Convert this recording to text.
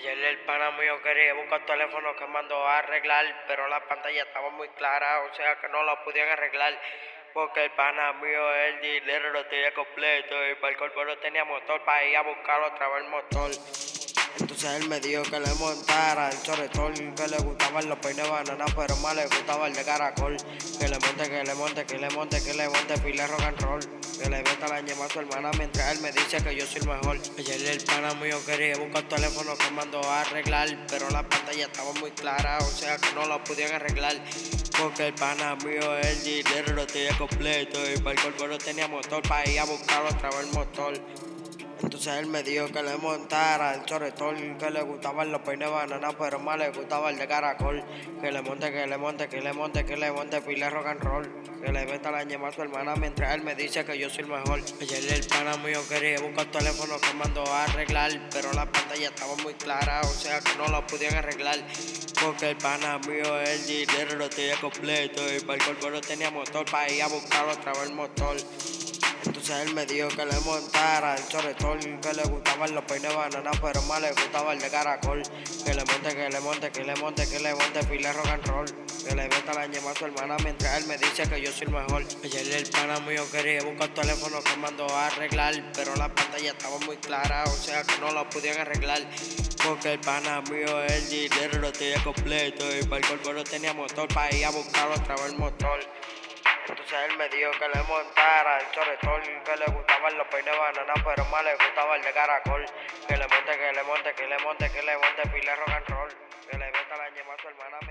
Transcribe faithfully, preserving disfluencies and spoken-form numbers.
Ayer el pana mío quería buscar teléfono que mandó a arreglar, pero la pantalla estaba muy clara, o sea que no la podían arreglar. Porque el pana mío, el dinero lo tenía completo y para el cuerpo no tenía motor para ir a buscar otra vez el motor. Entonces él me dijo que le montara el choretón, que le gustaban los peines banana, pero más le gustaba el de caracol. Que le monte, que le monte, que le monte, que le monte pile rock and roll. Que le meta la ñema a su hermana mientras él me dice que yo soy el mejor. Ayer el pana mío quería buscar teléfono que mandó a arreglar, pero la pantalla estaba muy clara, o sea que no la podían arreglar. Porque el pana mío, el dinero lo tenía completo y para el cuerpo no tenía motor para ir a buscar otra vez el motor. Entonces él me dijo que le montara el choretón, que le gustaban los peines banana, pero más le gustaba el de caracol. Que le monte, que le monte, que le monte, que le monte pile rock and roll. Que le meta la ñema a su hermana mientras él me dice que yo soy el mejor. Ayer el pana mío quería buscar teléfono que mandó a arreglar, pero la pantalla estaba muy clara, o sea que no la podían arreglar. Porque el pana mío, el dinero lo tenía completo y para el cuerpo no tenía motor para ir a buscar otra vez el motor. Entonces él me dijo que le montara el choretón, que le gustaban los peines banana, pero más le gustaba el de caracol. Que le monte, que le monte, que le monte, que le monte pile rock and roll. Que le meta la ñema a su hermana mientras él me dice que yo soy el mejor. Ayer el pana mío quería buscar teléfono que mandó a arreglar, pero la pantalla estaba muy clara, o sea que no la podían arreglar. Porque el pana mío, el dinero lo tenía completo y para el cuerpo no tenía motor para ir a buscar otra vez el motor. Entonces él me dijo que le montara el choretón, que le gustaban los peines banana, pero más le gustaba el de caracol. Que le monte, que le monte, que le monte, que le monte pile rock and roll. Que le meta la ñema a su hermana.